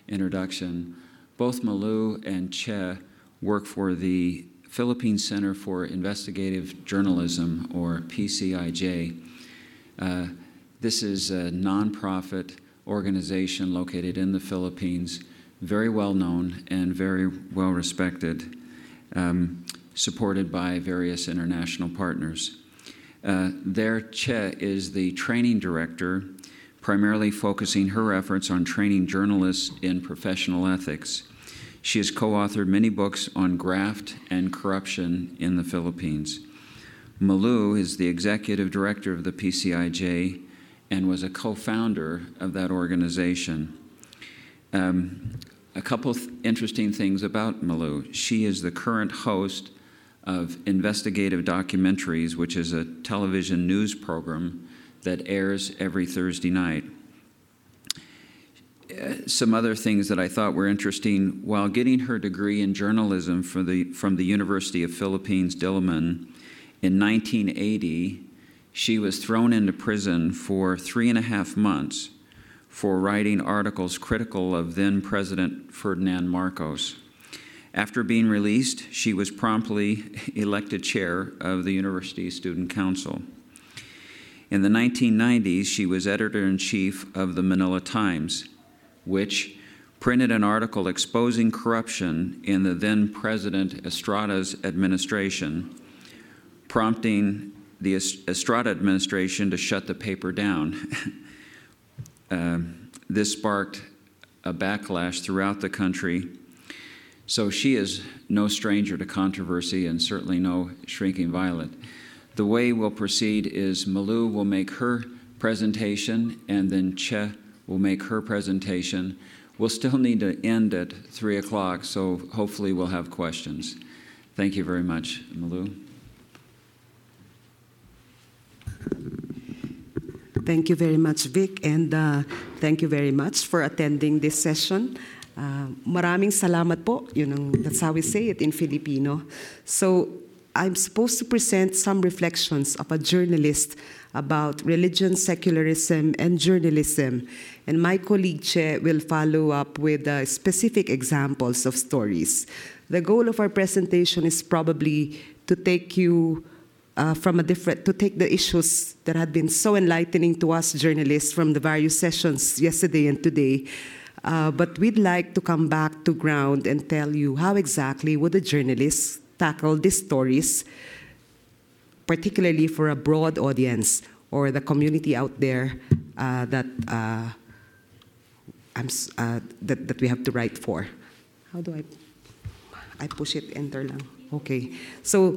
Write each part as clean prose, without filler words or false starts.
introduction. Both Malu and Che work for the Philippine Center for Investigative Journalism, or PCIJ. This is a nonprofit organization located in the Philippines, very well known and very well respected, supported by various international partners. There, Che is the training director, primarily focusing her efforts on training journalists in professional ethics. She has co-authored many books on graft and corruption in the Philippines. Malu is the executive director of the PCIJ and was a co-founder of that organization. A couple interesting things about Malu. She is the current host of Investigative Documentaries, which is a television news program that airs every Thursday night. Some other things that I thought were interesting: while getting her degree in journalism from the University of Philippines, Diliman, in 1980, she was thrown into prison for 3.5 months for writing articles critical of then-President Ferdinand Marcos. After being released, she was promptly elected chair of the University Student Council. In the 1990s, she was editor-in-chief of the Manila Times, which printed an article exposing corruption in the then-President Estrada's administration, prompting the Estrada administration to shut the paper down. This sparked a backlash throughout the country. So she is no stranger to controversy and certainly no shrinking violet. The way we'll proceed is Malu will make her presentation, and then Che will make her presentation. We'll still need to end at 3 o'clock, so hopefully we'll have questions. Thank you very much. Malu? Thank you very much, Vic, and thank you very much for attending this session. Maraming salamat po. That's how we say it in Filipino. So I'm supposed to present some reflections of a journalist about religion, secularism, and journalism. And my colleague Che will follow up with specific examples of stories. The goal of our presentation is probably to take you to take the issues that had been so enlightening to us journalists from the various sessions yesterday and today. But we'd like to come back to ground and tell you how exactly would a journalist tackle these stories, particularly for a broad audience or the community out there that we have to write for. How do I push it, enter lang. Okay. So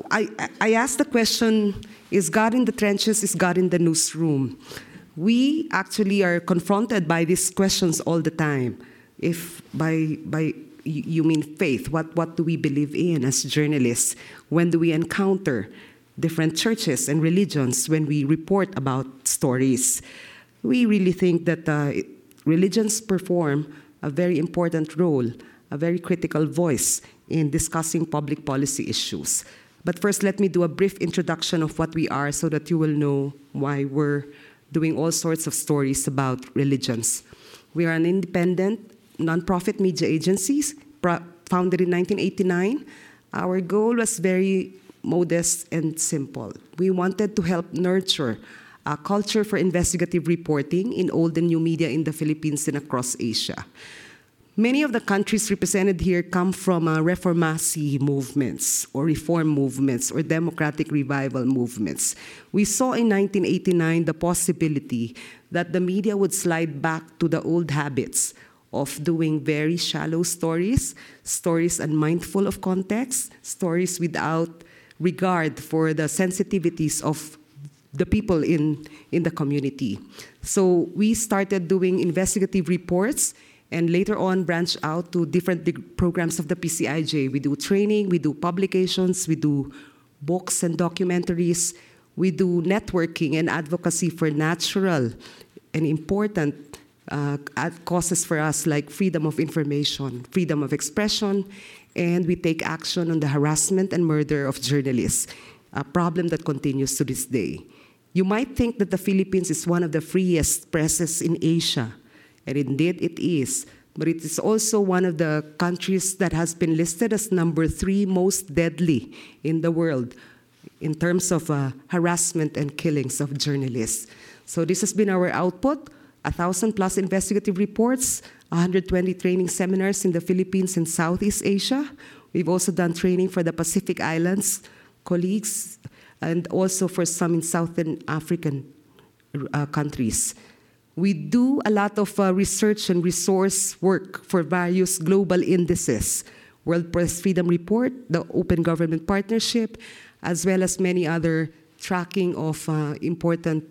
I asked the question, is God in the trenches, is God in the newsroom? We actually are confronted by these questions all the time. If by you mean faith, what do we believe in as journalists? When do we encounter different churches and religions when we report about stories? We really think that religions perform a very important role, a very critical voice in discussing public policy issues. But first, let me do a brief introduction of what we are so that you will know why we're doing all sorts of stories about religions. We are an independent, nonprofit media agency founded in 1989. Our goal was very modest and simple. We wanted to help nurture a culture for investigative reporting in old and new media in the Philippines and across Asia. Many of the countries represented here come from reformasi movements or reform movements or democratic revival movements. We saw in 1989 the possibility that the media would slide back to the old habits of doing very shallow stories, stories unmindful of context, stories without regard for the sensitivities of the people in the community. So we started doing investigative reports and later on branched out to different programs of the PCIJ. We do training, we do publications, we do books and documentaries, we do networking and advocacy for natural and important causes for us like freedom of information, freedom of expression, and we take action on the harassment and murder of journalists, a problem that continues to this day. You might think that the Philippines is one of the freest presses in Asia, and indeed it is. but it is also one of the countries that has been listed as number 3 most deadly in the world in terms of harassment and killings of journalists. So this has been our output, 1,000+ investigative reports, 120 training seminars in the Philippines and Southeast Asia. We've also done training for the Pacific Islands colleagues and also for some in Southern African countries. We do a lot of research and resource work for various global indices, World Press Freedom Report, the Open Government Partnership, as well as many other tracking of important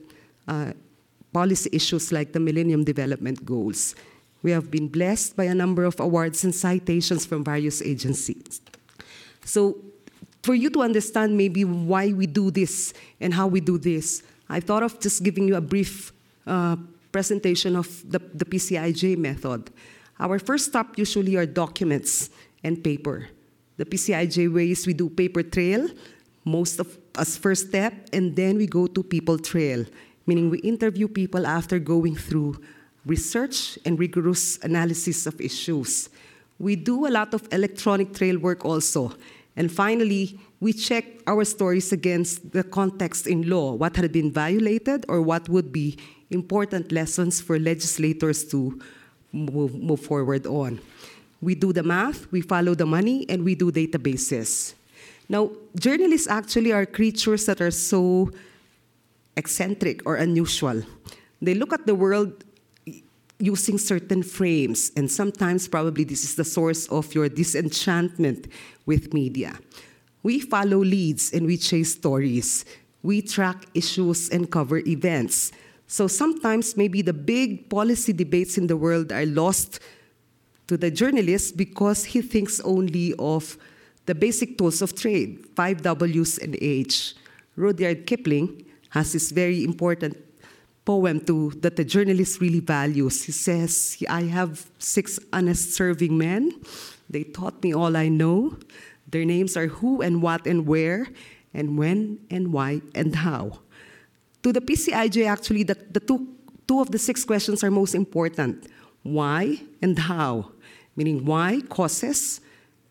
policy issues like the Millennium Development Goals. We have been blessed by a number of awards and citations from various agencies. So for you to understand maybe why we do this and how we do this, I thought of just giving you a brief presentation of the PCIJ method. Our first stop usually are documents and paper. The PCIJ way is we do paper trail, most of as first step, and then we go to people trail, meaning we interview people after going through research and rigorous analysis of issues. We do a lot of electronic trail work also. And finally, we check our stories against the context in law, what had been violated or what would be important lessons for legislators to move forward on. We do the math, we follow the money, and we do databases. Now, journalists actually are creatures that are so eccentric or unusual. They look at the world using certain frames, and sometimes probably this is the source of your disenchantment with media. We follow leads and we chase stories. We track issues and cover events. So sometimes maybe the big policy debates in the world are lost to the journalist because he thinks only of the basic tools of trade, 5 Ws and H. Rudyard Kipling has this very important poem that the journalist really values. He says, I have 6 honest serving men. They taught me all I know. Their names are who and what and where, and when and why and how. To the PCIJ, actually, the two of the 6 questions are most important. Why and how, meaning why, causes,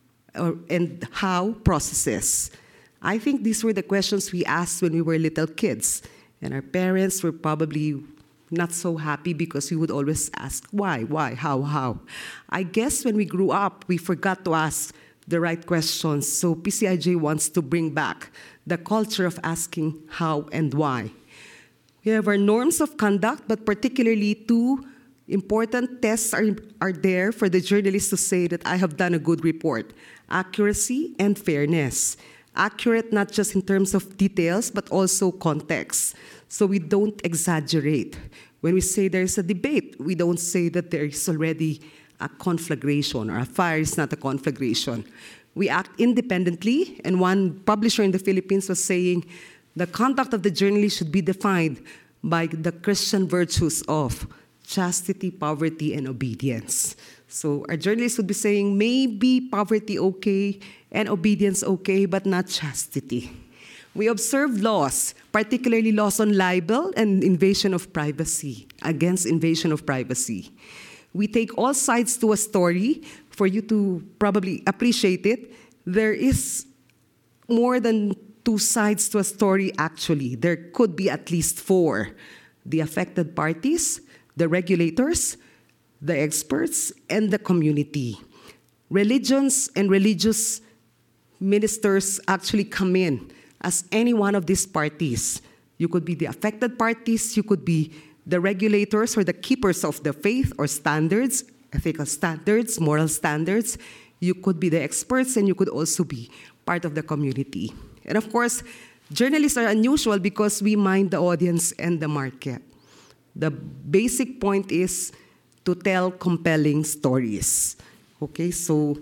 and how, processes. I think these were the questions we asked when we were little kids, and our parents were probably not so happy because we would always ask, why, how. I guess when we grew up, we forgot to ask the right questions, so PCIJ wants to bring back the culture of asking how and why. We have our norms of conduct, but particularly 2 important tests are there for the journalist to say that I have done a good report: accuracy and fairness. Accurate not just in terms of details, but also context. So we don't exaggerate. When we say there's a debate, we don't say that there is already a conflagration, or a fire is not a conflagration. We act independently, and one publisher in the Philippines was saying, the conduct of the journalist should be defined by the Christian virtues of chastity, poverty, and obedience. So our journalists would be saying, maybe poverty okay, and obedience okay, but not chastity. We observe laws, particularly laws on libel and invasion of privacy, against invasion of privacy. We take all sides to a story. For you to probably appreciate it, there is more than 2 sides to a story, actually. There could be at least 4. The affected parties, the regulators, the experts, and the community. Religions and religious ministers actually come in as any one of these parties. You could be the affected parties, you could be the regulators or the keepers of the faith or standards, ethical standards, moral standards. You could be the experts, and you could also be part of the community. And of course, journalists are unusual because we mind the audience and the market. The basic point is to tell compelling stories. Okay, so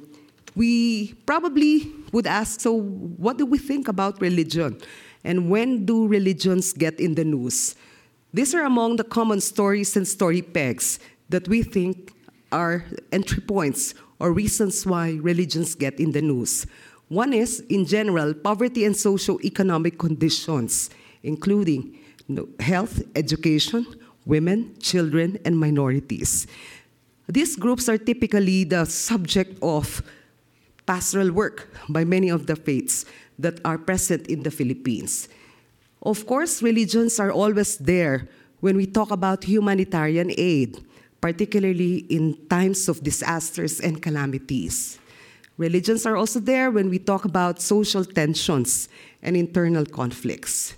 we probably would ask, so what do we think about religion? And when do religions get in the news? These are among the common stories and story pegs that we think are entry points or reasons why religions get in the news. One is, in general, poverty and socio-economic conditions, including health, education, women, children, and minorities. These groups are typically the subject of pastoral work by many of the faiths that are present in the Philippines. Of course, religions are always there when we talk about humanitarian aid, particularly in times of disasters and calamities. Religions are also there when we talk about social tensions and internal conflicts.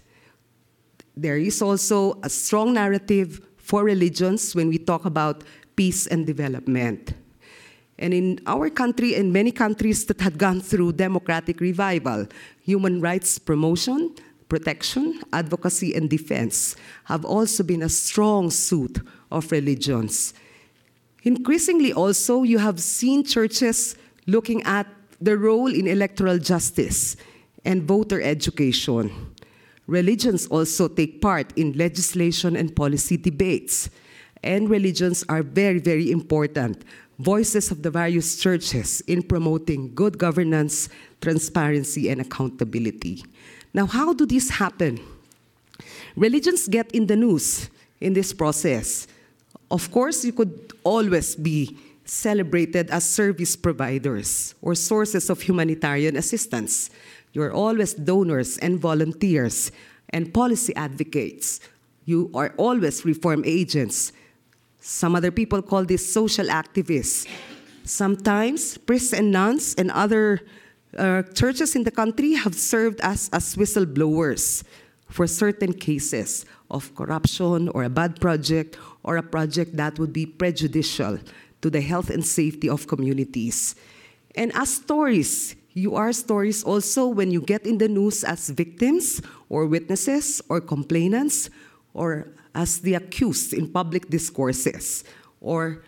There is also a strong narrative for religions when we talk about peace and development. And in our country and many countries that had gone through democratic revival, human rights promotion, protection, advocacy, and defense have also been a strong suit of religions. Increasingly also, you have seen churches looking at the role in electoral justice and voter education. Religions also take part in legislation and policy debates. And religions are very, very important voices of the various churches in promoting good governance, transparency, and accountability. Now, how do this happen? Religions get in the news in this process. Of course, you could always be celebrated as service providers or sources of humanitarian assistance. You're always donors and volunteers and policy advocates. You are always reform agents. Some other people call this social activists. Sometimes priests and nuns and other churches in the country have served as whistleblowers for certain cases of corruption or a bad project or a project that would be prejudicial to the health and safety of communities. And as stories, you are stories also when you get in the news as victims or witnesses or complainants or as the accused in public discourses or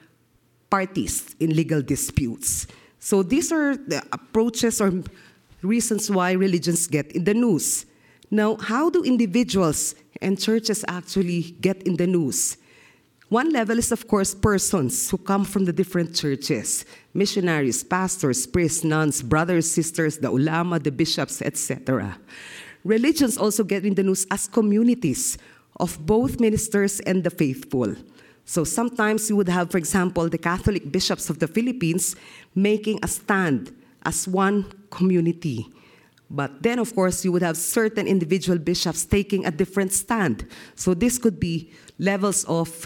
parties in legal disputes. So these are the approaches or reasons why religions get in the news. Now, how do individuals and churches actually get in the news? One level is, of course, persons who come from the different churches, missionaries, pastors, priests, nuns, brothers, sisters, the ulama, the bishops, etc. Religions also get in the news as communities of both ministers and the faithful. So sometimes you would have, for example, the Catholic bishops of the Philippines making a stand as one community. But then, of course, you would have certain individual bishops taking a different stand. So this could be levels of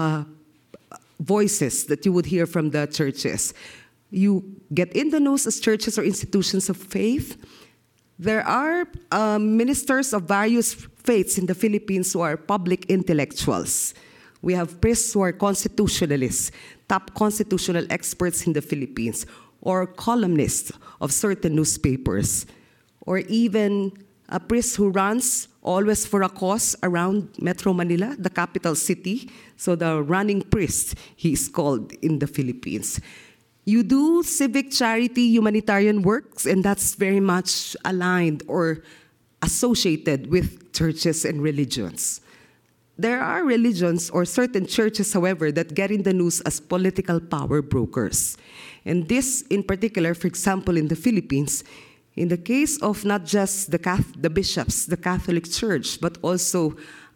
voices that you would hear from the churches. You get in the news as churches or institutions of faith. There are ministers of various faiths in the Philippines who are public intellectuals. We have priests who are constitutionalists, top constitutional experts in the Philippines, or columnists of certain newspapers, or even a priest who runs always for a cause around Metro Manila, the capital city. So the running priest, he is called in the Philippines. You do civic charity humanitarian works, and that's very much aligned or associated with churches and religions. There are religions or certain churches, however, that get in the news as political power brokers. And this in particular, for example, in the Philippines, in the case of not just the bishops, the Catholic Church, but also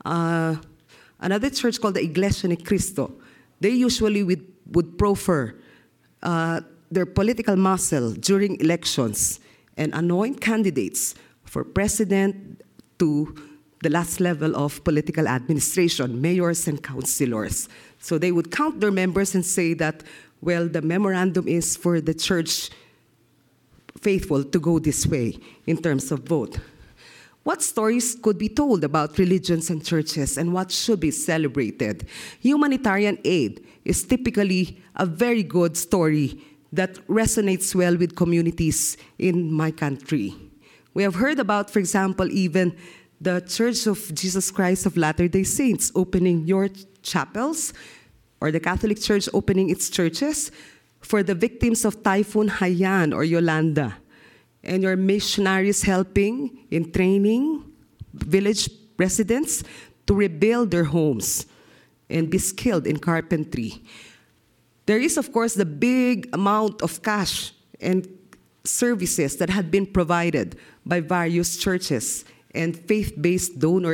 another church called the Iglesia ni Cristo, they usually would proffer their political muscle during elections and anoint candidates for president to the last level of political administration, mayors and councilors. So they would count their members and say that, well, the memorandum is for the church faithful to go this way in terms of vote. What stories could be told about religions and churches and what should be celebrated? Humanitarian aid is typically a very good story that resonates well with communities in my country. We have heard about, for example, even the Church of Jesus Christ of Latter-day Saints opening your chapels, or the Catholic Church opening its churches for the victims of Typhoon Haiyan or Yolanda, and your missionaries helping in training village residents to rebuild their homes and be skilled in carpentry. There is, of course, the big amount of cash and services that had been provided by various churches and faith-based donor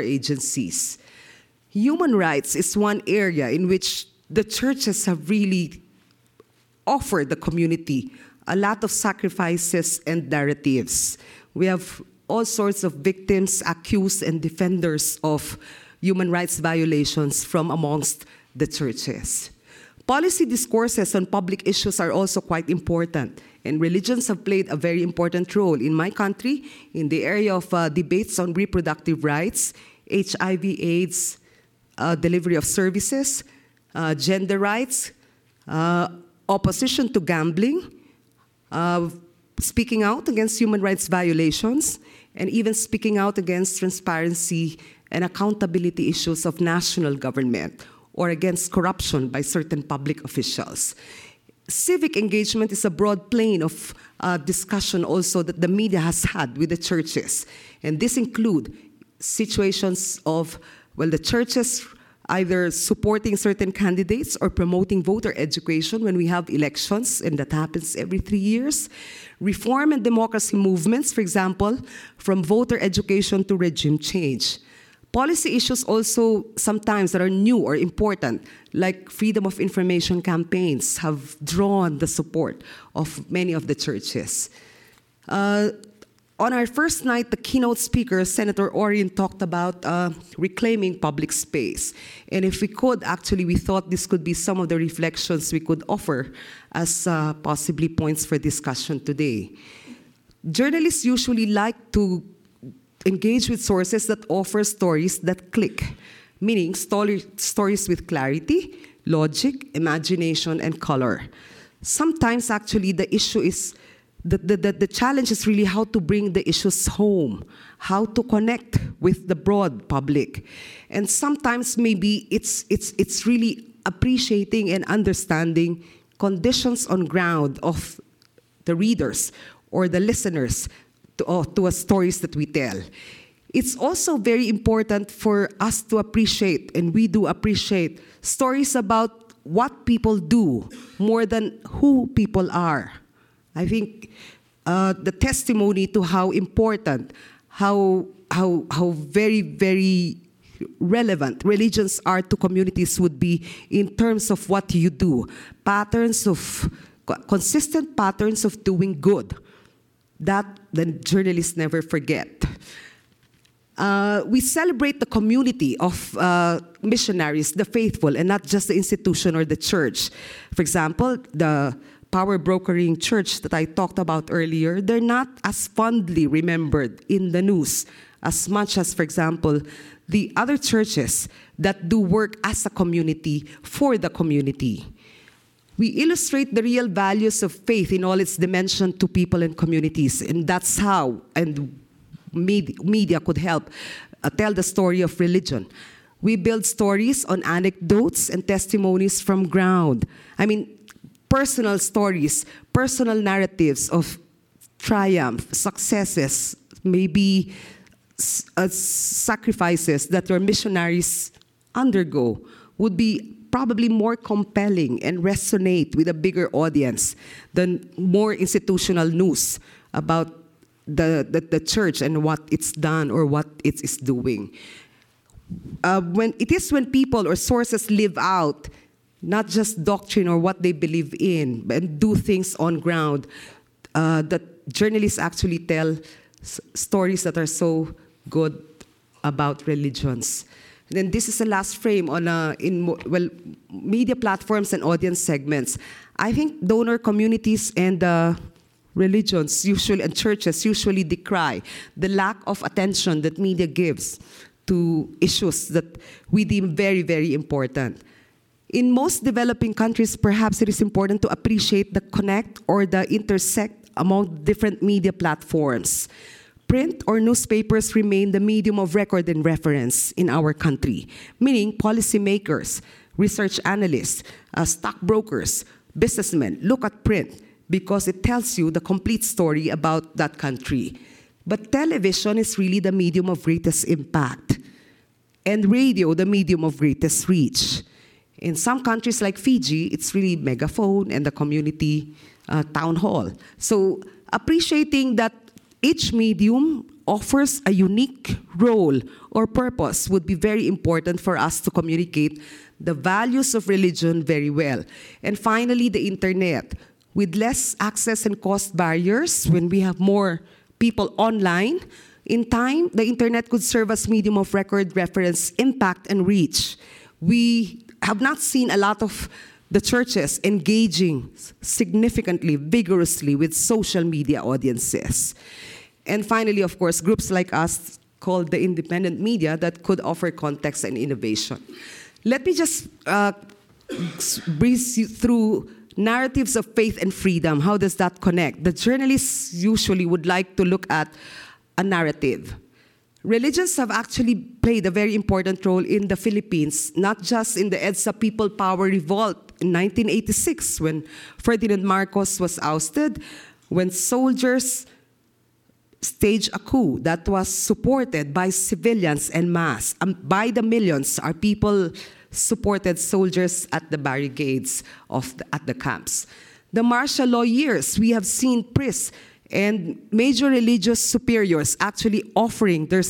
agencies. Human rights is one area in which the churches have really offer the community a lot of sacrifices and narratives. We have all sorts of victims, accused, and defenders of human rights violations from amongst the churches. Policy discourses on public issues are also quite important, and religions have played a very important role in my country in the area of debates on reproductive rights, HIV/AIDS, delivery of services, gender rights, opposition to gambling, speaking out against human rights violations, and even speaking out against transparency and accountability issues of national government, or against corruption by certain public officials. Civic engagement is a broad plane of discussion also that the media has had with the churches. And this include situations of, well, the churches either supporting certain candidates or promoting voter education when we have elections, and that happens every 3 years. Reform and democracy movements, for example, from voter education to regime change. Policy issues also sometimes that are new or important, like freedom of information campaigns, have drawn the support of many of the churches. On our first night, the keynote speaker, Senator Orion, talked about reclaiming public space. And if we could, actually, we thought this could be some of the reflections we could offer as possibly points for discussion today. Journalists usually like to engage with sources that offer stories that click, meaning stories with clarity, logic, imagination, and color. Sometimes, actually, the issue is the challenge is really how to bring the issues home, how to connect with the broad public. And sometimes maybe it's really appreciating and understanding conditions on ground of the readers or the listeners to a stories that we tell. It's also very important for us to appreciate, and we do appreciate, stories about what people do more than who people are. I think the testimony to how important, how very, very relevant religions are to communities would be in terms of what you do. Consistent patterns of doing good. That the journalists never forget. We celebrate the community of missionaries, the faithful, and not just the institution or the church. For example, the power brokering church that I talked about earlier, they're not as fondly remembered in the news as much as, for example, the other churches that do work as a community for the community. We illustrate the real values of faith in all its dimension to people and communities, and that's how media could help tell the story of religion. We build stories on anecdotes and testimonies from ground. I mean, personal stories, personal narratives of triumph, successes, maybe sacrifices that your missionaries undergo would be probably more compelling and resonate with a bigger audience than more institutional news about the church and what it's done or what it is doing. When people or sources live out not just doctrine or what they believe in, but do things on ground, that journalists actually tell stories that are so good about religions. And then this is the last frame on media platforms and audience segments. I think donor communities and religions usually and churches usually decry the lack of attention that media gives to issues that we deem very, very important. In most developing countries, perhaps it is important to appreciate the connect or the intersect among different media platforms. Print or newspapers remain the medium of record and reference in our country, meaning policymakers, research analysts, stockbrokers, businessmen look at print because it tells you the complete story about that country. But television is really the medium of greatest impact, and radio the medium of greatest reach. In some countries like Fiji, it's really megaphone and the community town hall. So appreciating that each medium offers a unique role or purpose would be very important for us to communicate the values of religion very well. And finally, the internet. With less access and cost barriers, when we have more people online, in time, the internet could serve as medium of record, reference, impact, and reach. We have not seen a lot of the churches engaging significantly, vigorously with social media audiences. And finally, of course, groups like us called the independent media that could offer context and innovation. Let me just breeze you through narratives of faith and freedom. How does that connect? The journalists usually would like to look at a narrative. Religions have actually played a very important role in the Philippines, not just in the EDSA People Power Revolt in 1986 when Ferdinand Marcos was ousted, when soldiers staged a coup that was supported by civilians en masse. By the millions, our people supported soldiers at the barricades at the camps. The martial law years, we have seen priests and major religious superiors actually offering their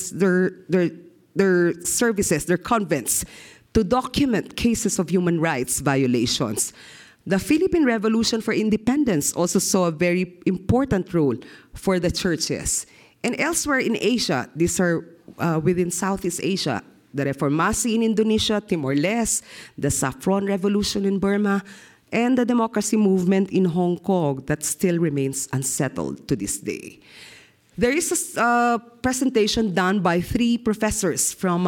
services, their convents, to document cases of human rights violations. The Philippine Revolution for Independence also saw a very important role for the churches. And elsewhere in Asia, these are within Southeast Asia, the Reformasi in Indonesia, Timor-Leste, the Saffron Revolution in Burma, and the democracy movement in Hong Kong that still remains unsettled to this day. There is a presentation done by 3 professors from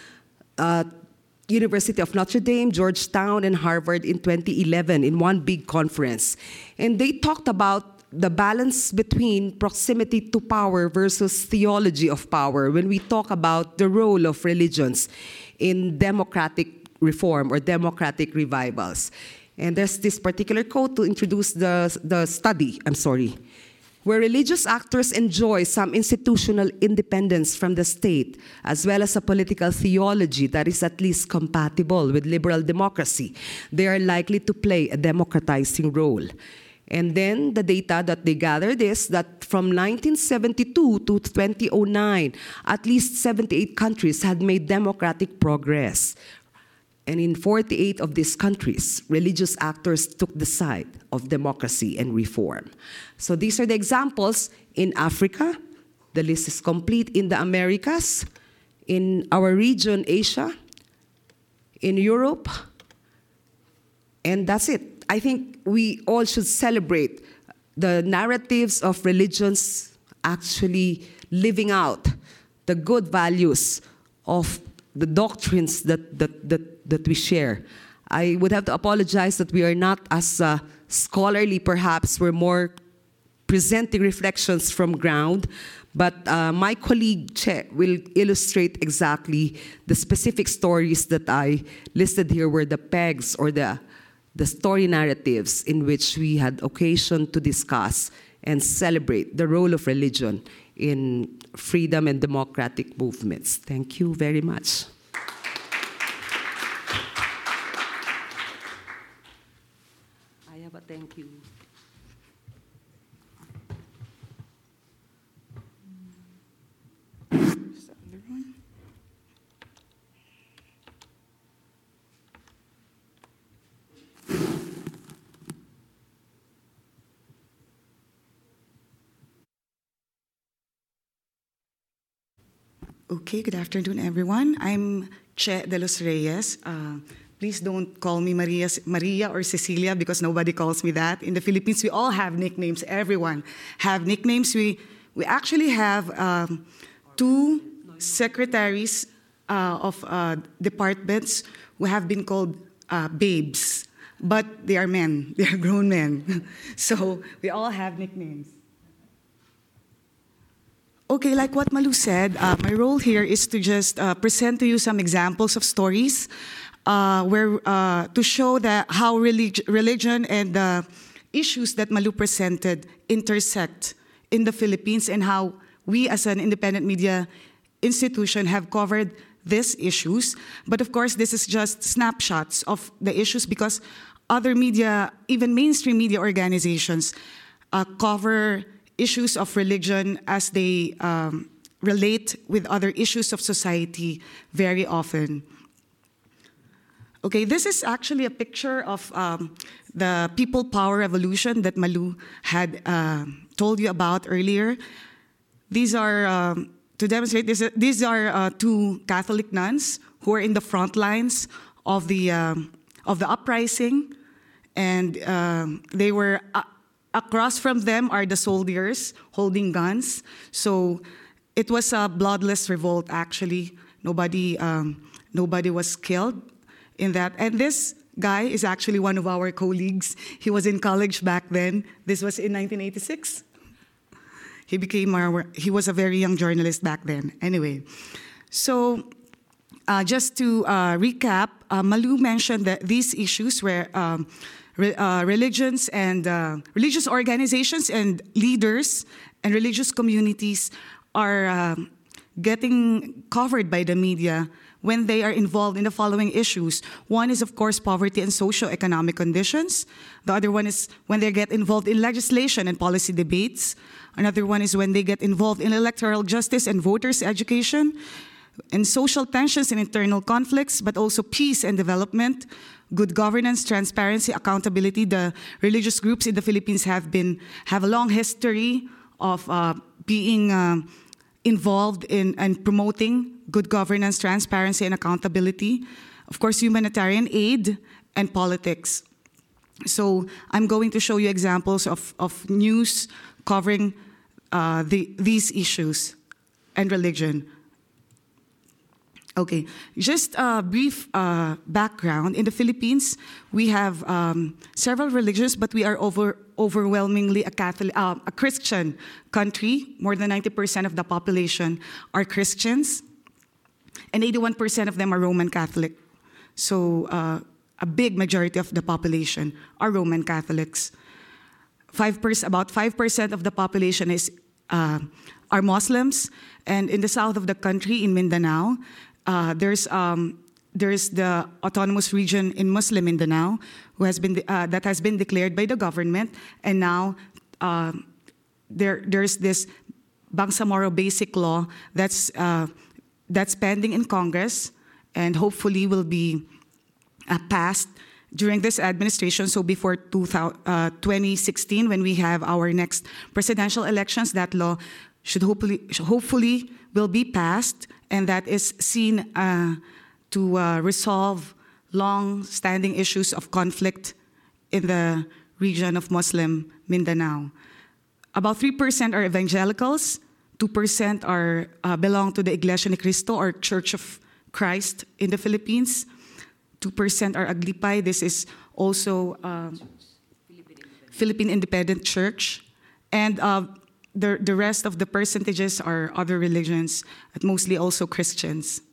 University of Notre Dame, Georgetown, and Harvard in 2011 in one big conference. And they talked about the balance between proximity to power versus theology of power when we talk about the role of religions in democratic reform or democratic revivals. And there's this particular quote to introduce the study, where religious actors enjoy some institutional independence from the state, as well as a political theology that is at least compatible with liberal democracy, they are likely to play a democratizing role. And then the data that they gathered is that from 1972 to 2009, at least 78 countries had made democratic progress. And in 48 of these countries, religious actors took the side of democracy and reform. So these are the examples in Africa. The list is complete. In the Americas, in our region, Asia, in Europe, and that's it. I think we all should celebrate the narratives of religions actually living out the good values of the doctrines that we share. I would have to apologize that we are not as scholarly, perhaps. We're more presenting reflections from ground. But my colleague Che will illustrate exactly the specific stories that I listed here were the pegs or the story narratives in which we had occasion to discuss and celebrate the role of religion in freedom and democratic movements. Thank you very much. I have a thank you. Okay, good afternoon, everyone. I'm Che de los Reyes. Please don't call me Maria or Cecilia because nobody calls me that. In the Philippines, we all have nicknames. Everyone have nicknames. We actually have 2 secretaries of departments who have been called babes, but they are men. They are grown men. So we all have nicknames. Okay, like what Malu said, my role here is to just present to you some examples of stories to show that how religion and the issues that Malu presented intersect in the Philippines and how we as an independent media institution have covered these issues. But of course, this is just snapshots of the issues because other media, even mainstream media organizations, cover issues of religion as they relate with other issues of society very often. Okay, this is actually a picture of the people power revolution that Malu had told you about earlier. These are, to demonstrate this, these are two Catholic nuns who are in the front lines of the uprising, and they were, across from them are the soldiers holding guns. So it was a bloodless revolt, actually. Nobody was killed in that. And this guy is actually one of our colleagues. He was in college back then. This was in 1986. He was a very young journalist back then. Anyway, so just to recap, Malu mentioned that these issues were religions and religious organizations and leaders and religious communities are getting covered by the media when they are involved in the following issues. One is, of course, poverty and socio-economic conditions. The other one is when they get involved in legislation and policy debates. Another one is when they get involved in electoral justice and voters' education, and social tensions and internal conflicts, but also peace and development, good governance, transparency, accountability. The religious groups in the Philippines have a long history of being involved in and promoting good governance, transparency, and accountability. Of course, humanitarian aid and politics. So I'm going to show you examples of news covering these issues and religion. Okay, just a brief background. In the Philippines, we have several religions, but we are overwhelmingly a Christian country. More than 90% of the population are Christians, and 81% of them are Roman Catholic. So a big majority of the population are Roman Catholics. About 5% of the population are Muslims, and in the south of the country, in Mindanao, there's the autonomous region in Muslim Mindanao, that has been declared by the government, and now there's this Bangsamoro Basic Law that's pending in Congress, and hopefully will be passed during this administration. So before 2016, when we have our next presidential elections, that law should hopefully will be passed, and that is seen to resolve long-standing issues of conflict in the region of Muslim Mindanao. About 3% are evangelicals, 2% belong to the Iglesia ni Cristo or Church of Christ in the Philippines, 2% are Aglipay. This is also Philippine Independent Church, and the rest of the percentages are other religions, mostly also Christians.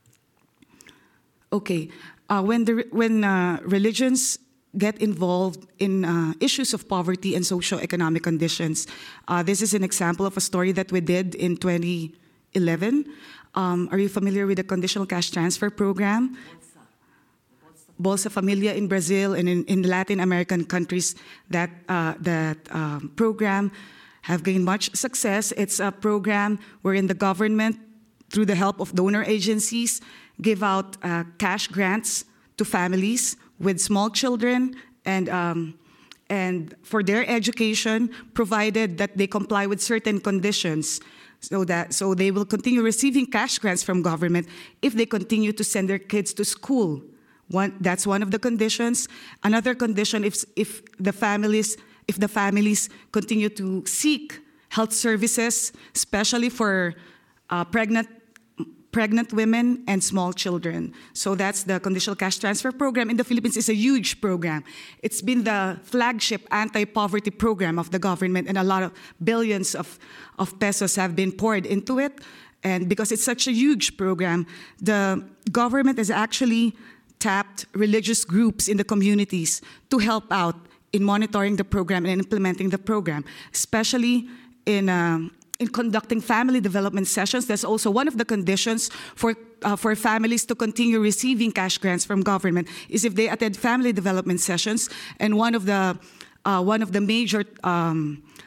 Okay, when religions get involved in issues of poverty and socio-economic conditions, this is an example of a story that we did in 2011. Are you familiar with the Conditional Cash Transfer Program? Bolsa Familia in Brazil and in Latin American countries, that program have gained much success. It's a program wherein the government, through the help of donor agencies, give out cash grants to families with small children and for their education, provided that they comply with certain conditions, so they will continue receiving cash grants from government if they continue to send their kids to school. That's one of the conditions. Another condition, if the families continue to seek health services, especially for pregnant women and small children. So that's the Conditional Cash Transfer Program in the Philippines. It's a huge program. It's been the flagship anti-poverty program of the government, and a lot of billions of pesos have been poured into it. And because it's such a huge program, the government has actually tapped religious groups in the communities to help out in monitoring the program and implementing the program, especially in conducting family development sessions. That's also one of the conditions for families to continue receiving cash grants from government, is if they attend family development sessions. And one of the major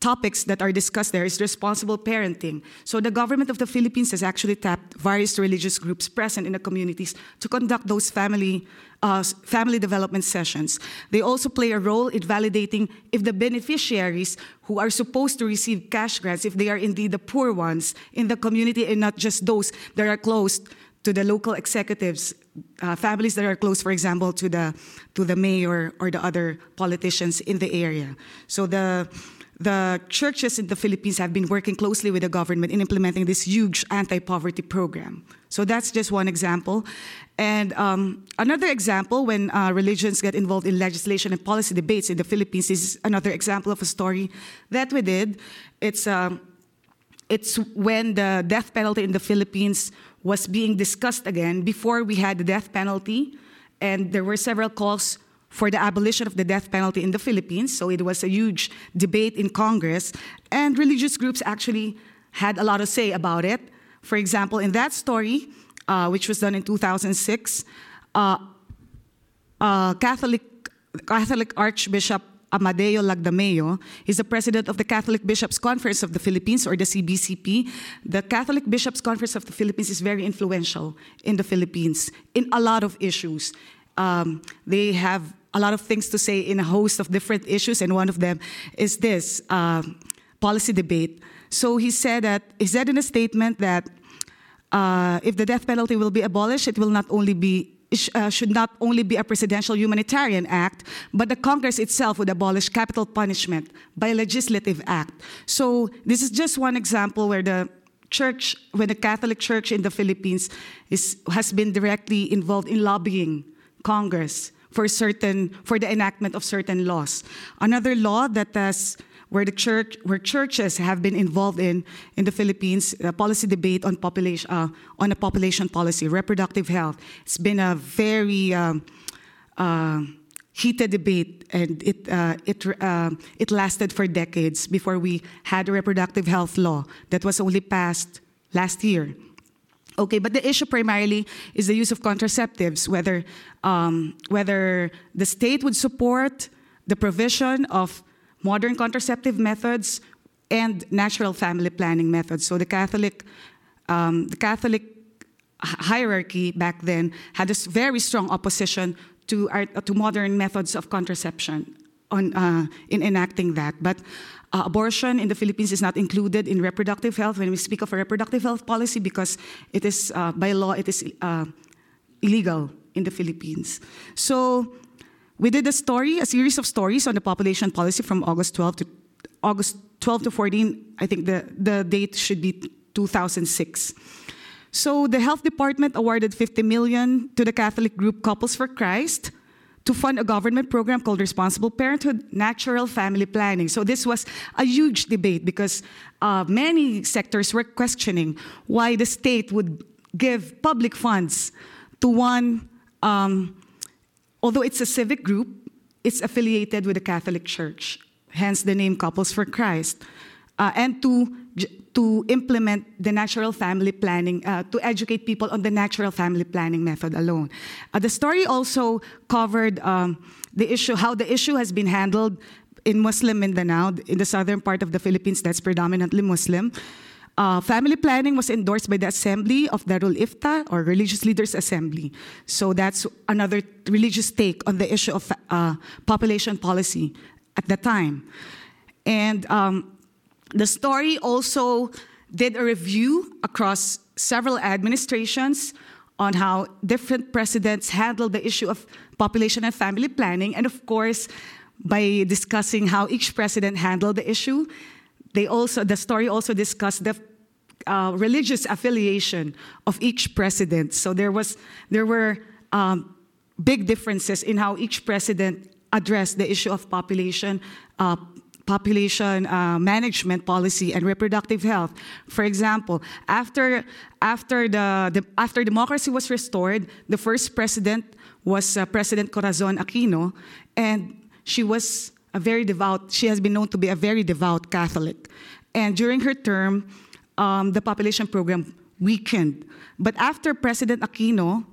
topics that are discussed there is responsible parenting. So the government of the Philippines has actually tapped various religious groups present in the communities to conduct those family development sessions. They also play a role in validating if the beneficiaries who are supposed to receive cash grants, if they are indeed the poor ones in the community and not just those that are close to the local executives, families that are close, for example, to the mayor or the other politicians in the area. So the churches in the Philippines have been working closely with the government in implementing this huge anti-poverty program. So that's just one example. And another example, when religions get involved in legislation and policy debates in the Philippines, this is another example of a story that we did. It's when the death penalty in the Philippines was being discussed again. Before we had the death penalty, and there were several calls for the abolition of the death penalty in the Philippines. So it was a huge debate in Congress, and religious groups actually had a lot to say about it. For example, in that story, which was done in 2006, Catholic Archbishop Amadeo Lagdameo is the president of the Catholic Bishops' Conference of the Philippines, or the CBCP. The Catholic Bishops' Conference of the Philippines is very influential in the Philippines in a lot of issues. They have a lot of things to say in a host of different issues, and one of them is this policy debate. So he said in a statement that if the death penalty will be abolished, it will not only be should not only be a presidential humanitarian act, but the Congress itself would abolish capital punishment by legislative act. So this is just one example where the Catholic Church in the Philippines has been directly involved in lobbying Congress for the enactment of certain laws. Another law where churches have been involved in the Philippines, a policy debate on a population policy, reproductive health. It's been a very heated debate, and it lasted for decades before we had a reproductive health law that was only passed last year. Okay, but the issue primarily is the use of contraceptives, whether the state would support the provision of modern contraceptive methods and natural family planning methods. So the Catholic hierarchy back then had this very strong opposition to modern methods of contraception in enacting that. But abortion in the Philippines is not included in reproductive health when we speak of a reproductive health policy, because it is by law it is illegal in the Philippines. So we did a series of stories on the population policy from August 12 to 14. I think the date should be 2006. So the health department awarded 50 million to the Catholic group Couples for Christ to fund a government program called Responsible Parenthood, Natural Family Planning. So this was a huge debate because many sectors were questioning why the state would give public funds to one, although it's a civic group, it's affiliated with the Catholic Church, hence the name Couples for Christ, and to implement the natural family planning, to educate people on the natural family planning method alone. The story also covered how the issue has been handled in Muslim Mindanao, in the southern part of the Philippines that's predominantly Muslim. Family planning was endorsed by the Assembly of Darul Ifta, or Religious Leaders Assembly. So that's another religious take on the issue of population policy at the time. And the story also did a review across several administrations on how different presidents handled the issue of population and family planning. And of course, by discussing how each president handled the issue, the story also discussed the religious affiliation of each president. So there were big differences in how each president addressed the issue of population management policy and reproductive health. For example, after democracy was restored, the first president was President Corazon Aquino, and she has been known to be a very devout Catholic. And during her term, the population program weakened. But after President Aquino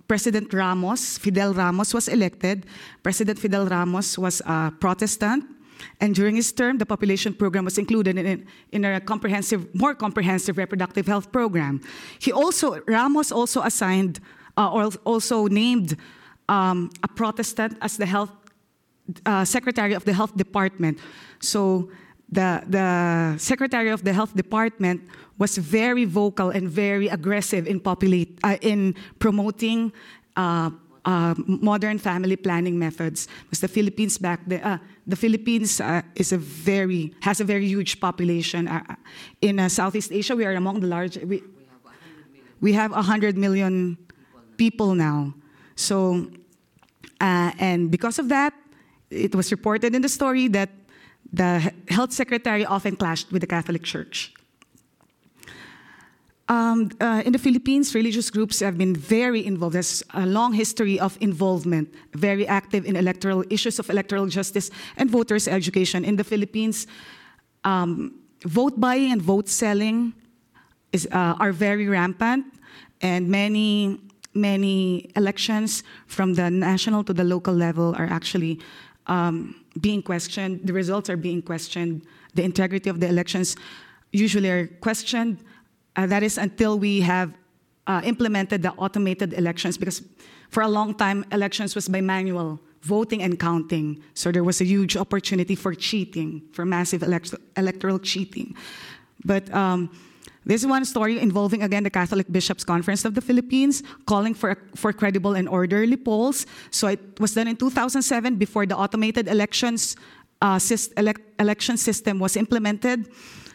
Fidel Ramos was elected. President Fidel Ramos was a Protestant, And during his term, the population program was included in a more comprehensive reproductive health program. Ramos also assigned, or also named a Protestant as the health secretary of the health department. So the secretary of the health department was very vocal and very aggressive in promoting modern family planning methods. Because the Philippines has a very huge population. In Southeast Asia, we are among the largest. We have 100 million people now. So, and because of that, it was reported in the story that the health secretary often clashed with the Catholic Church. In the Philippines, religious groups have been very involved. There's a long history of involvement, very active in issues of electoral justice and voters' education. In the Philippines, vote buying and vote selling are very rampant, and many elections from the national to the local level are actually being questioned. The results are being questioned. The integrity of the elections usually are questioned. That is until we have implemented the automated elections, because for a long time, elections was by manual voting and counting. So there was a huge opportunity for cheating, for massive electoral cheating. But this is one story involving, again, the Catholic Bishops' Conference of the Philippines, calling for credible and orderly polls. So it was done in 2007 before the automated election system was implemented.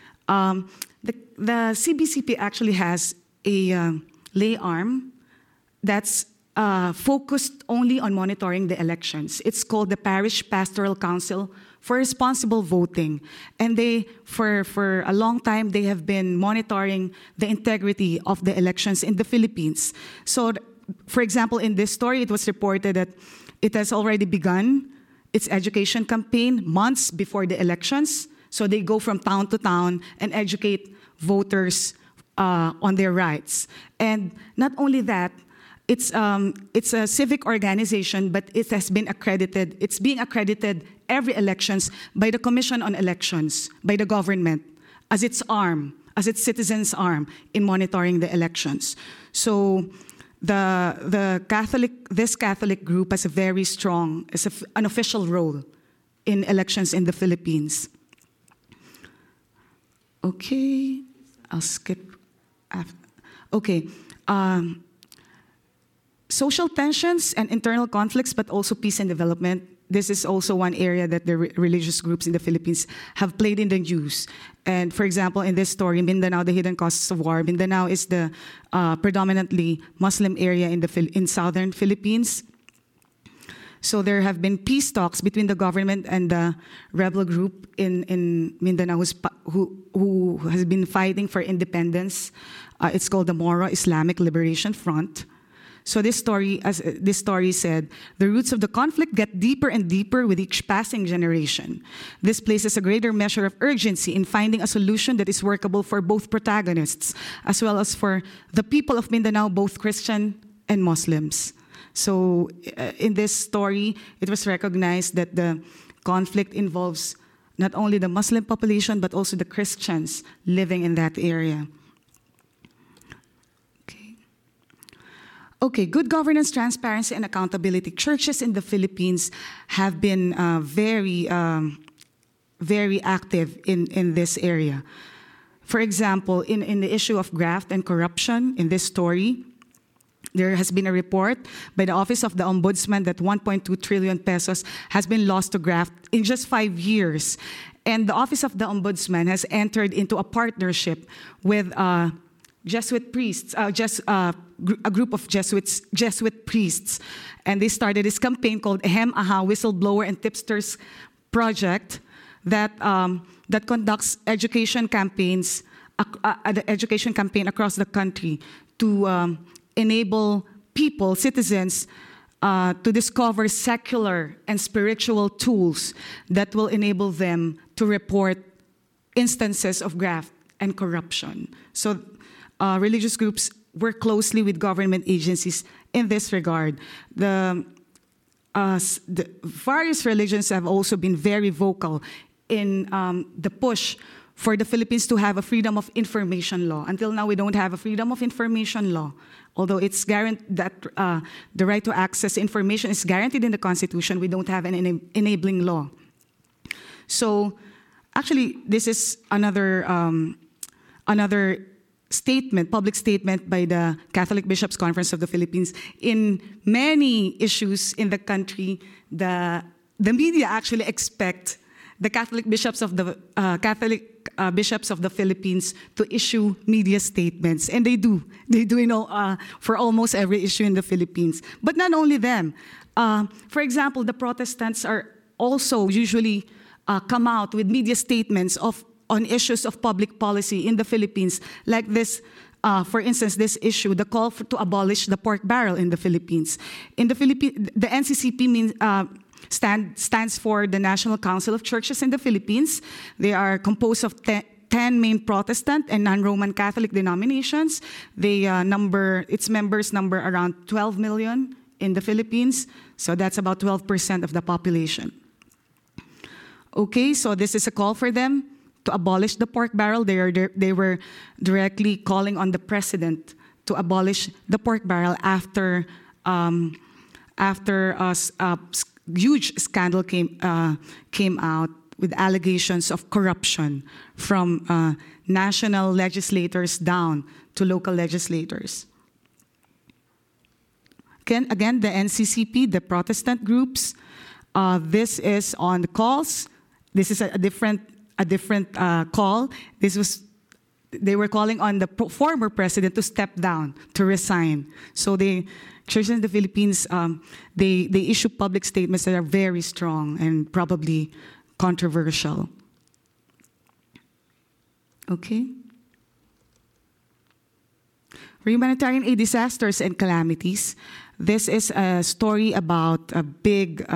The CBCP actually has a lay arm that's focused only on monitoring the elections. It's called the Parish Pastoral Council for Responsible Voting. And for a long time, they have been monitoring the integrity of the elections in the Philippines. So, for example, in this story, it was reported that it has already begun its education campaign months before the elections. So they go from town to town and educate voters on their rights. And not only that, it's a civic organization, but it has been accredited. It's being accredited every elections by the Commission on Elections, by the government, as its arm, as its citizens' arm in monitoring the elections. So this Catholic group has a very strong, an official role in elections in the Philippines. Okay, I'll skip. Okay. Social tensions and internal conflicts, but also peace and development. This is also one area that the religious groups in the Philippines have played in the news. And for example, in this story, Mindanao, the hidden causes of war. Mindanao is the predominantly Muslim area in southern Philippines. So there have been peace talks between the government and the rebel group in Mindanao who has been fighting for independence. It's called the Moro Islamic Liberation Front. So this story said, the roots of the conflict get deeper and deeper with each passing generation. This places a greater measure of urgency in finding a solution that is workable for both protagonists, as well as for the people of Mindanao, both Christian and Muslims. So in this story, it was recognized that the conflict involves not only the Muslim population, but also the Christians living in that area. Okay, good governance, transparency, and accountability. Churches in the Philippines have been very active in this area. For example, in the issue of graft and corruption, in this story, there has been a report by the Office of the Ombudsman that 1.2 trillion pesos has been lost to graft in just 5 years. And the Office of the Ombudsman has entered into a partnership with Jesuit priests, a group of Jesuit priests, and they started this campaign called Ehem Aha Whistleblower and Tipsters Project that conducts education campaigns, the education campaign across the country to enable people, citizens, to discover secular and spiritual tools that will enable them to report instances of graft and corruption. So religious groups work closely with government agencies in this regard. The the various religions have also been very vocal in the push for the Philippines to have a freedom of information law. Until now, we don't have a freedom of information law, although it's guaranteed that the right to access information is guaranteed in the Constitution. We don't have an enabling law. So, actually, this is another statement, public statement by the Catholic Bishops' Conference of the Philippines. In many issues in the country, the media actually expect the Catholic bishops of the Philippines to issue media statements, and they do. They do, for almost every issue in the Philippines. But not only them. For example, the Protestants are also usually come out with media statements on issues of public policy in the Philippines, like this. For instance, this issue, the call to abolish the pork barrel in the Philippines. In the Philippines, the NCCP stands for the National Council of Churches in the Philippines. They are composed of 10 main Protestant and non-Roman Catholic denominations. Its members number around 12 million in the Philippines, so that's about 12% of the population. Okay, so this is a call for them to abolish the pork barrel. They were directly calling on the president to abolish the pork barrel after a huge scandal came out with allegations of corruption from national legislators down to local legislators. Again, the NCCP, the Protestant groups, this is on the calls. This is a different call. They were calling on the former president to step down, to resign. So churches in the Philippines, they issue public statements that are very strong and probably controversial. Okay. For humanitarian aid disasters and calamities, this is a story about a big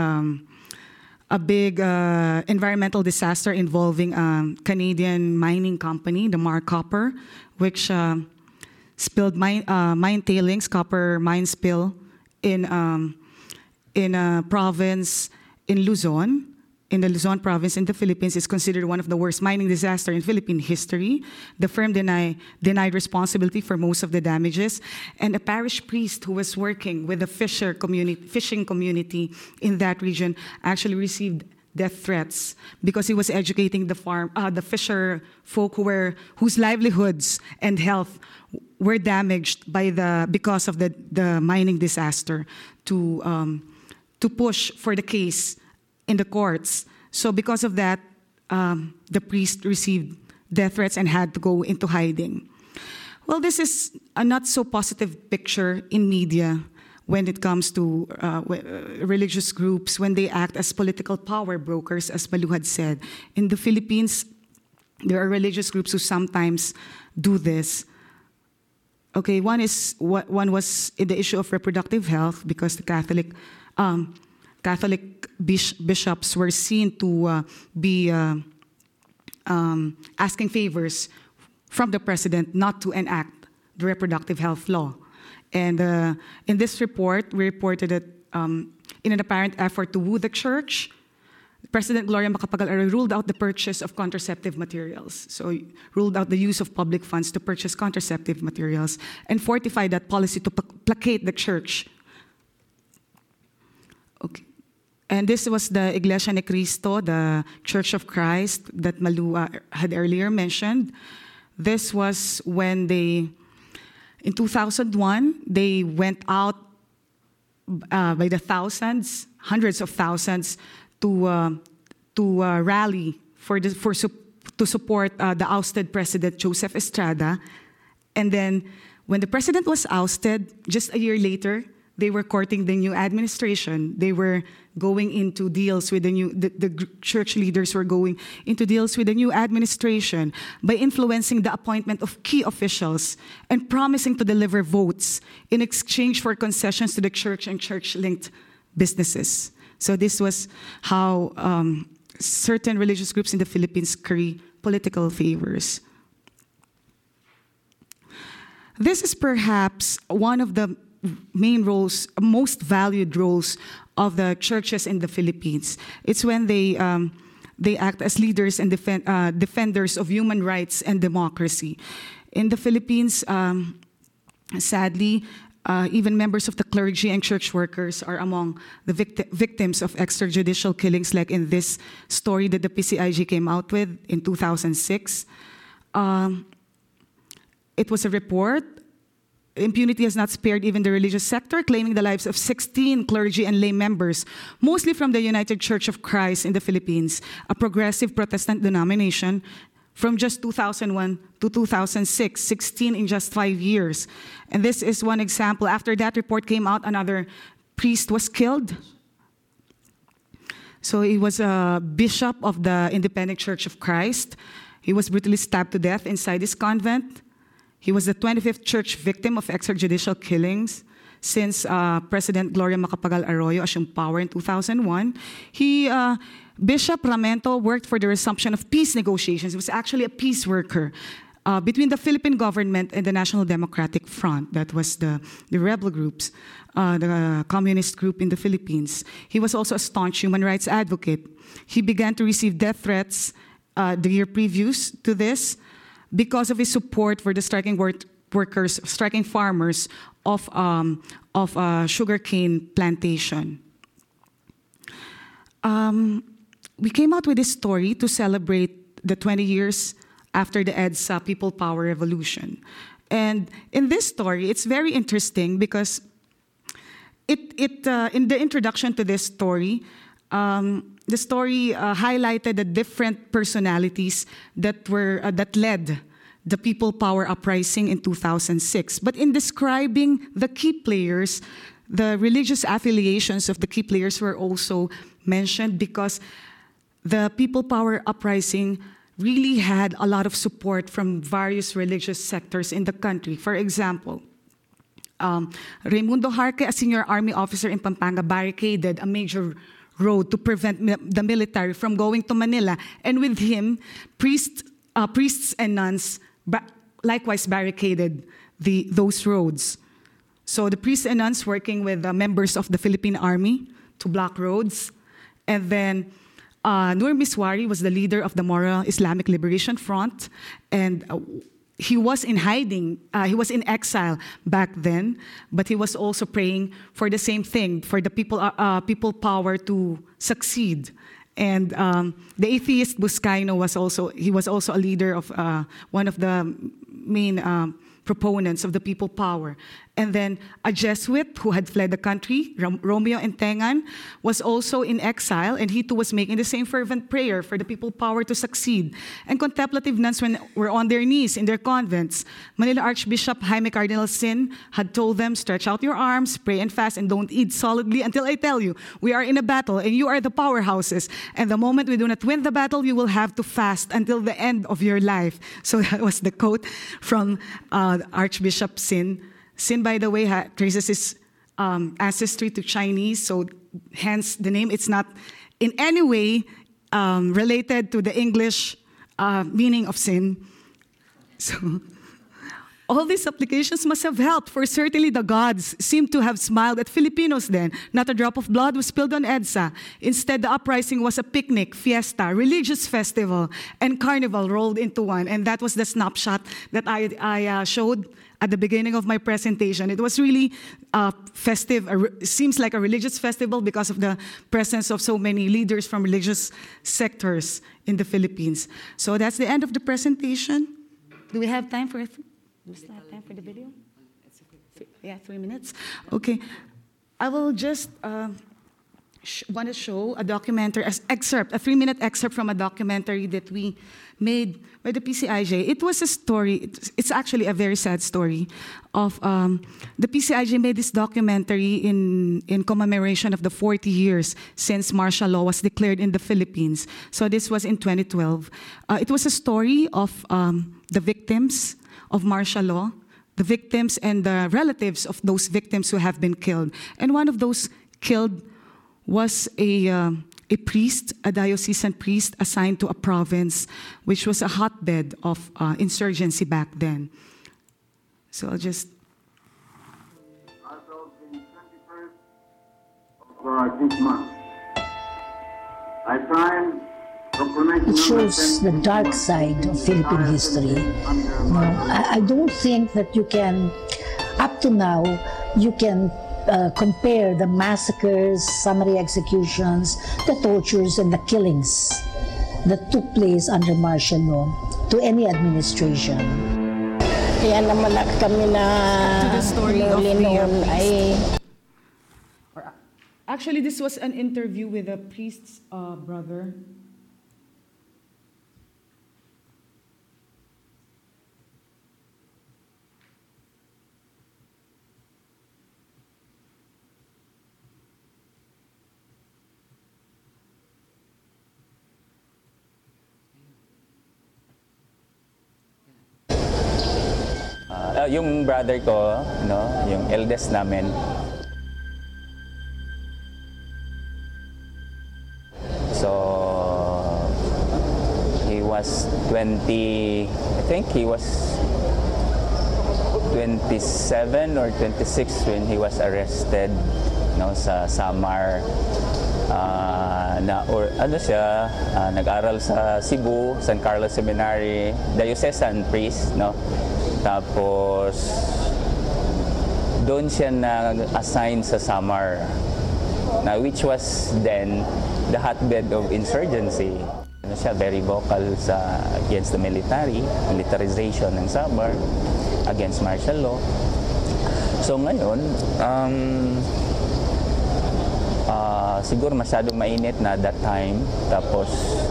environmental disaster involving a Canadian mining company, the Mar Copper, which spilled mine tailings, copper mine spill in a province in Luzon. In the Luzon province in the Philippines, is considered one of the worst mining disasters in Philippine history. The firm denied responsibility for most of the damages, and a parish priest who was working with the fishing community in that region actually received death threats because he was educating the fisher folk whose livelihoods and health were damaged because of the mining disaster to push for the case in the courts. So because of that, the priest received death threats and had to go into hiding. Well, this is a not so positive picture in media when it comes to religious groups, when they act as political power brokers, as Balu had said. In the Philippines, there are religious groups who sometimes do this. Okay, one was in the issue of reproductive health, because the Catholic bishops were seen to be asking favors from the president not to enact the reproductive health law. And in this report, we reported that in an apparent effort to woo the church, President Gloria Macapagal-Arroyo ruled out the purchase of contraceptive materials. So ruled out the use of public funds to purchase contraceptive materials and fortified that policy to placate the church. Okay. And this was the Iglesia Ni Cristo, the Church of Christ that Malu had earlier mentioned. This was when in 2001, they went out by the thousands, hundreds of thousands, to rally to support the ousted President Joseph Estrada. And then when the president was ousted, just a year later, they were courting the new administration. They were going into deals with the church leaders were going into deals with the new administration by influencing the appointment of key officials and promising to deliver votes in exchange for concessions to the church and church-linked businesses. So this was how certain religious groups in the Philippines curry political favors. This is perhaps one of the main roles, most valued roles of the churches in the Philippines. It's when they act as leaders and defenders of human rights and democracy. In the Philippines, sadly, even members of the clergy and church workers are among the victims of extrajudicial killings, like in this story that the PCIG came out with in 2006. It was a report. Impunity has not spared even the religious sector, claiming the lives of 16 clergy and lay members, mostly from the United Church of Christ in the Philippines, a progressive Protestant denomination. From just 2001 to 2006, 16 in just 5 years. And this is one example. After that report came out, another priest was killed. So he was a bishop of the Independent Church of Christ. He was brutally stabbed to death inside his convent. He was the 25th church victim of extrajudicial killings since President Gloria Macapagal Arroyo assumed power in 2001. Bishop Ramento worked for the resumption of peace negotiations. He was actually a peace worker between the Philippine government and the National Democratic Front. That was the rebel groups, the communist group in the Philippines. He was also a staunch human rights advocate. He began to receive death threats the year previous to this because of his support for the striking farmers of sugarcane plantation. We came out with this story to celebrate the 20 years after the EDSA People Power Revolution. And in this story, it's very interesting because in the introduction to this story, the story highlighted the different personalities that led the People Power Uprising in 2006. But in describing the key players, the religious affiliations of the key players were also mentioned because the People Power Uprising really had a lot of support from various religious sectors in the country. For example, Raimundo Jarque, a senior army officer in Pampanga, barricaded a major road to prevent the military from going to Manila. And with him, priests and nuns likewise barricaded those roads. So the priests and nuns working with members of the Philippine Army to block roads. And then Nur Miswari was the leader of the Mora Islamic Liberation Front, and he was in hiding. He was in exile back then, but he was also praying for the same thing, for the people power to succeed. And the atheist Buscaino was also a leader of one of the main proponents of the people power. And then a Jesuit who had fled the country, Romeo Entengan, was also in exile, and he too was making the same fervent prayer for the people power to succeed. And contemplative nuns were on their knees in their convents. Manila Archbishop Jaime Cardinal Sin had told them, stretch out your arms, pray and fast, and don't eat solidly until I tell you, we are in a battle, and you are the powerhouses. And the moment we do not win the battle, you will have to fast until the end of your life. So that was the quote from Archbishop Sin. Sin, by the way, traces his ancestry to Chinese, so hence the name. It's not in any way related to the English meaning of sin. So all these applications must have helped, for certainly the gods seemed to have smiled at Filipinos then. Not a drop of blood was spilled on EDSA. Instead, the uprising was a picnic, fiesta, religious festival, and carnival rolled into one. And that was the snapshot that I showed at the beginning of my presentation. It was really festive. It seems like a religious festival because of the presence of so many leaders from religious sectors in the Philippines. So that's the end of the presentation. Do we have time for do we still have time for the video? Yeah, 3 minutes. Okay. I will just want to show a documentary, a 3-minute excerpt from a documentary that we made by the PCIJ. It was a story, it's actually a very sad story of, the PCIJ made this documentary in commemoration of the 40 years since martial law was declared in the Philippines. So this was in 2012. It was a story of the victims of martial law, the victims and the relatives of those victims who have been killed. And one of those killed was a priest, a diocesan priest assigned to a province, which was a hotbed of insurgency back then. So I'll just... As of the 21st of this month. I signed proclamation It number shows the dark side of Philippine history. No, I don't think that you can, up to now, you can compare the massacres, summary executions, the tortures, and the killings that took place under martial law to any administration. Kaya naman kami na To the story of huli the noon priest. ay Actually, this was an interview with a priest's brother. Yung brother ko, no, yung eldest namin, so he was 20, I think he was 27 or 26 when he was arrested, no, sa Samar. Nag-aral sa Cebu, San Carlos Seminary, diocesan priest, no. Tapos doon siya nag-assign sa Samar, which was then the hotbed of insurgency. Siya very vocal against the militarization ng Samar, against martial law. So ngayon, siguro masyadong mainit na that time. Tapos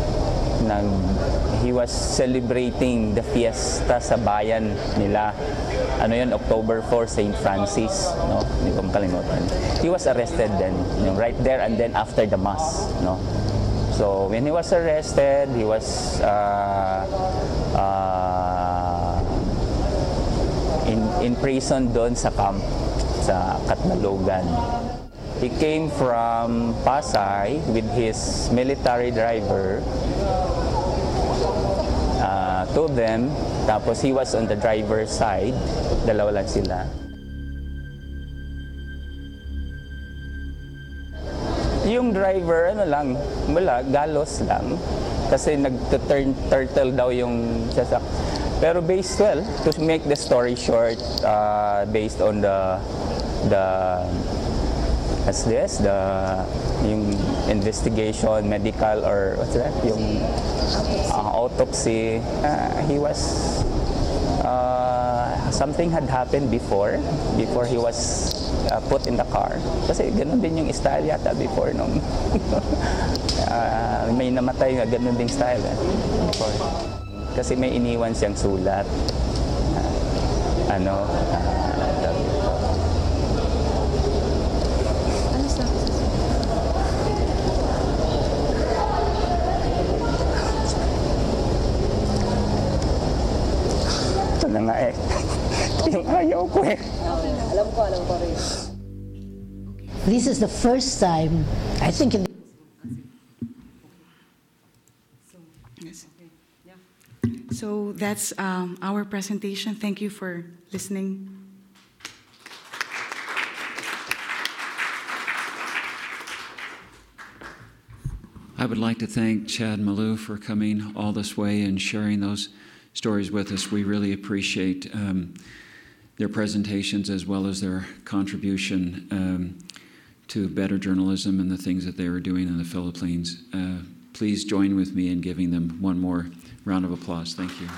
he was celebrating the fiesta sa bayan nila. Ano yun, October 4, St. Francis, no? Hindi ko makalimutan. He was arrested then, right there and then after the mass, no? So when he was arrested, he was in prison doon sa camp sa Catalogan. He came from Pasay with his military driver. Two of them, tapos he was on the driver's side, dalawa lang sila. Yung driver, galos lang, kasi nag-turtle daw yung sasak. Pero to make the story short, based on yung investigation, medical, or what's that, yung autopsy, he was, something had happened before he was put in the car. Kasi ganun din yung style yata before nung may namatay na ganun ding style before. Kasi may iniwan siyang sulat. Yung ayaw ko eh. alam ko rin. This is the first time, I think, in So that's our presentation. Thank you for listening. I would like to thank Chad Malou for coming all this way and sharing those stories with us. We really appreciate their presentations as well as their contribution to better journalism and the things that they were doing in the Philippines. Please join with me in giving them one more round of applause. Thank you.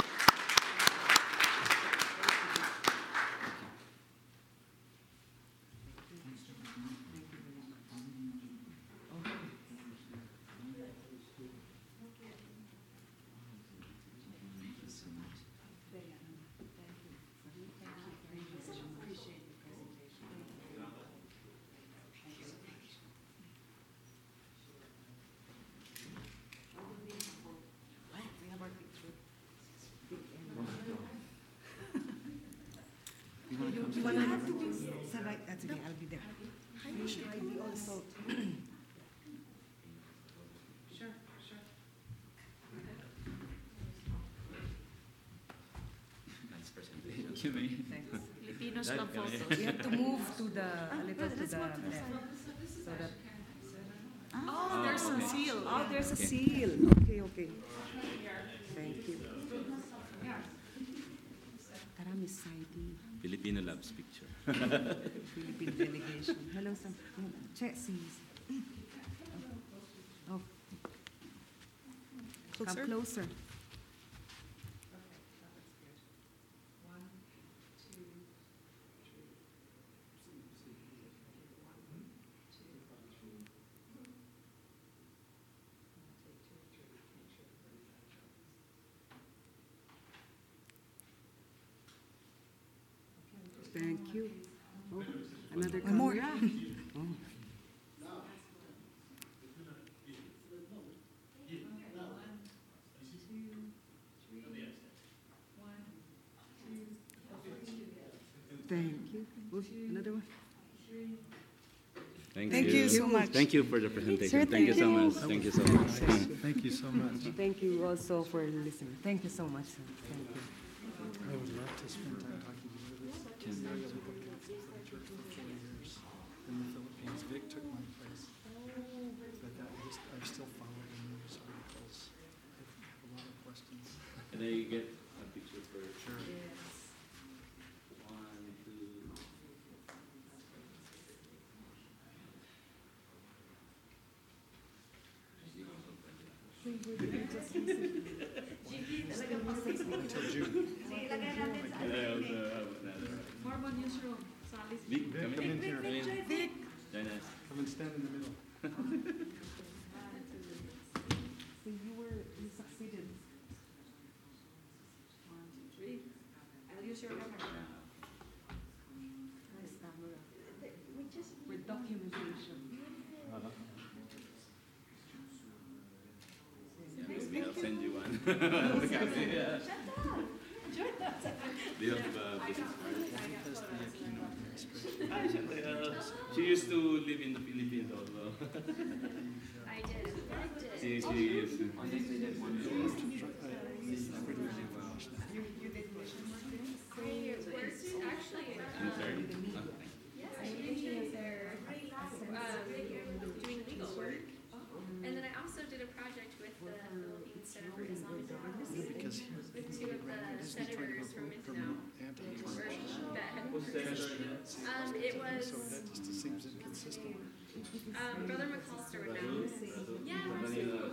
That's okay, I'll be there. Should I be also? Filipinos lang photos. You have to move to the, a little to the left. So that, Oh, there's a seal. oh, there's a seal. Okay, okay. Thank you. Karami Saidi, Filipino loves picture. Philippine delegation. Hello, sir. Check, please. Oh. Come closer. Thank you. Oh, another One more. camera. Oh. Thank you. Oh, another one. Thank you so much. Thank you for the presentation. Sir, thank you so thank you. much. Thank you so much. Thank you so much. Thank you also for listening. Thank you so much, sir. Thank you. I would love to spend time talking to you. I was a book counsel for the church for 4 years in the Philippines. Vic took my place. But I've still followed the news articles. I have a lot of questions. And then you get a picture for Sure. one, two. Until June. Vic, Vic, come in here. Vic. Join us. Come and stand in the middle. So you succeeded. 1, 2, 3. I'll use your camera. Nice camera. With documentation. I'll send you one. Do you have business card? She used to live in the Philippines also. I did. She used to. I worked actually. Yes, I did there doing legal work. And then I also did a project with the Philippine Center for Islamic Democracy with 2 of the senators from Mindanao. It was So that just seems inconsistent. Brother McAllister would know. Yeah.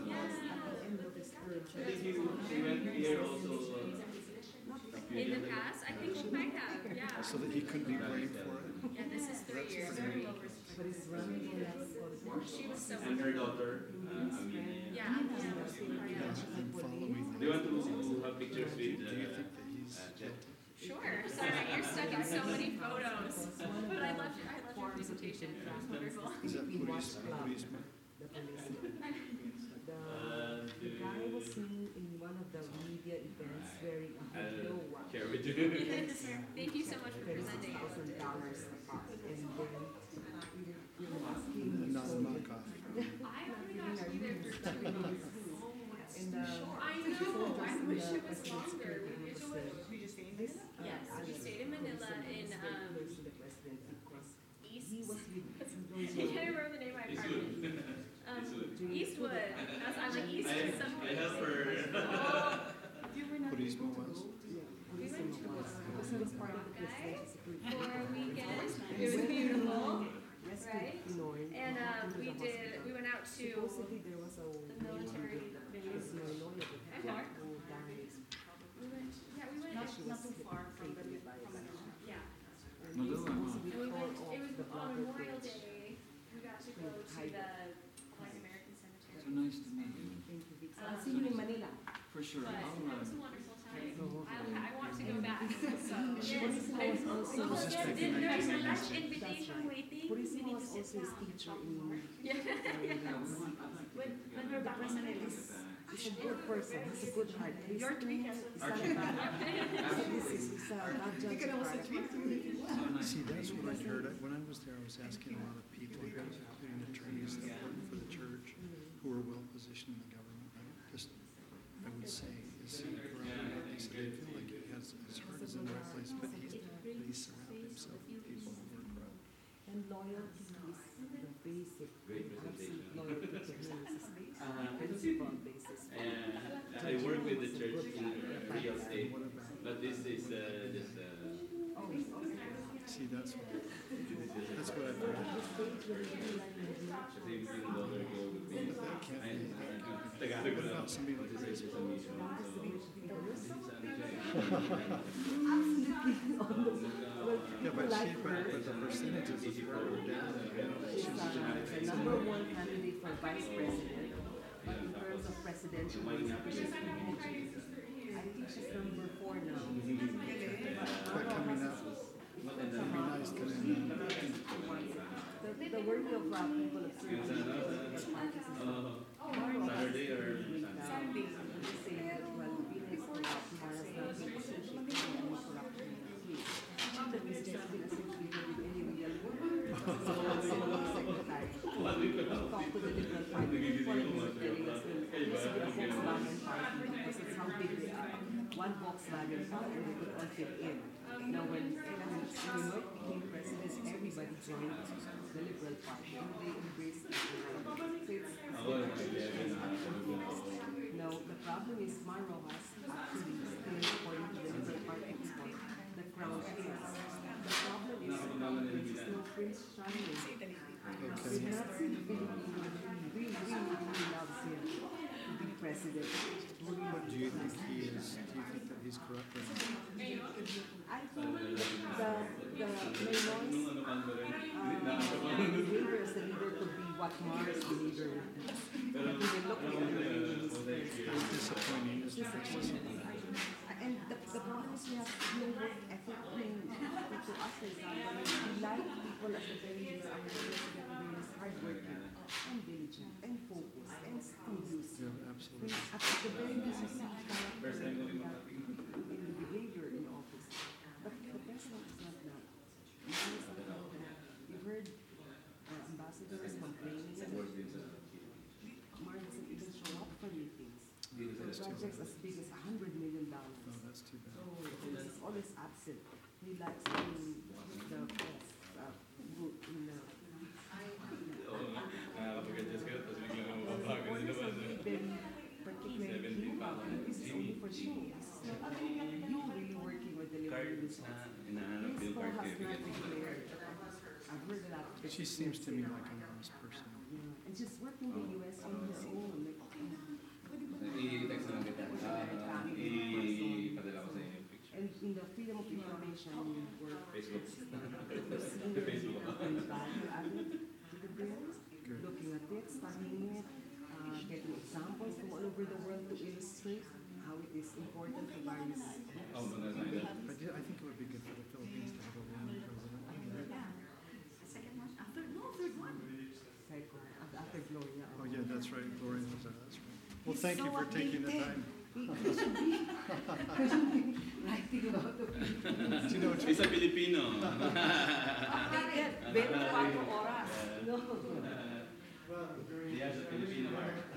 She went here also. In the past, I think she might have, yeah. So that he couldn't be blamed for it. Yeah, this is 3 years. She was so And her daughter, Amelia. Yeah. I'm following Do you want to have pictures with Chet? Sure. Sorry, you're stuck in so many photos. But I loved your presentation. It was wonderful. Is that police? The guy was seen in one of the media events wearing a Hello watch. Share with you. Yes. Thank you so much for presenting. $30,000 Not a knockoff. I only got to be there for 2 days. I know. I wish it was longer. Yes, we stayed in Manila in East. I can't remember the name of my apartment. Eastwood. I'm like Eastwood somewhere. I help her. Purismo was? We went to Boracay for a weekend. It was beautiful, right? And we went out to the military base. Hi, Mark. We went not too far from the yeah. And we went, it was on Memorial Day. We got to go to the White American Cemetery. So nice to meet you. I'll see you in Manila. For sure. But it was a wonderful time. I want to go back. So, there's a lunch invitation waiting. Purisimo was also his teacher in when we're back in Manila. He's a good person. He's a good heart. Your tweet has See, that's what I heard. When I was there, I was asking a lot of people, including attorneys that work for the church, who are well positioned in the government. I would say, is he around? They said they feel like his heart is in the right place, but he's surrounded himself with people who are corrupt. and loyalty is the basic. Representation. Loyalty to him is a principle basis. I work with the church in real estate, but this is just. See, that's what I've heard. What about somebody like this? Yeah, but the percentages is further down. The number one candidate for vice president, but in terms of presidential race, she's I think she's number 4 now. But coming up, it'd be nice coming up. The work of people of Saturday or Sunday. They say that, well, Pina is corrupt, Mara's not being associated with any corruption in the case. That Mr. has been associated with any real work. So, secretary. We talk to the Liberal Party before they were telling us, well, this is the Volkswagen Party because it's how big they are. One Volkswagen car and they could all fit in. Now, when North became president, everybody joined the Liberal Party and they embraced it. So it's now, the problem is Mar Rojas actually still, according to the Liberal Party people, the crown is. The problem is there's no Prince Charming. We cannot see the Philippines really loves him to be president. What do you think he is? Do you think that he's corrupt or not? I think the behavior as a leader could be what Mars' behavior would be. But when you look at It's disappointing, isn't it? and the problem is we have no work ethic to us is we like people at the very least, our president is hardworking and diligent and focused and studious. Yeah, absolutely. At the very least, you see character in the behavior in office. But the president is not that. You've heard ambassadors complaining that Mar doesn't even show up for meetings. Projects as big as $100 million. Oh, that's too bad. He's always absent. He likes being the press. Particularly, this is only for show. This is not you really working with the liberal business. This Paul has not declared. I've heard a lot of She seems to me like an honest person. Yeah. And she's working in the US on her own. And in the freedom of information work, Facebook. looking at it, studying it, getting examples from all over the world to illustrate how it is important to various. But yeah, I think it would be good for the Philippines to have a woman president. Second one? Third one. After Gloria. Oh yeah, that's right. Gloria was there. That's right. Well, thank you for taking the time. We should be writing about the Philippines. Do you know what He's a Filipino. 24 oras. No. He has a Filipino heart.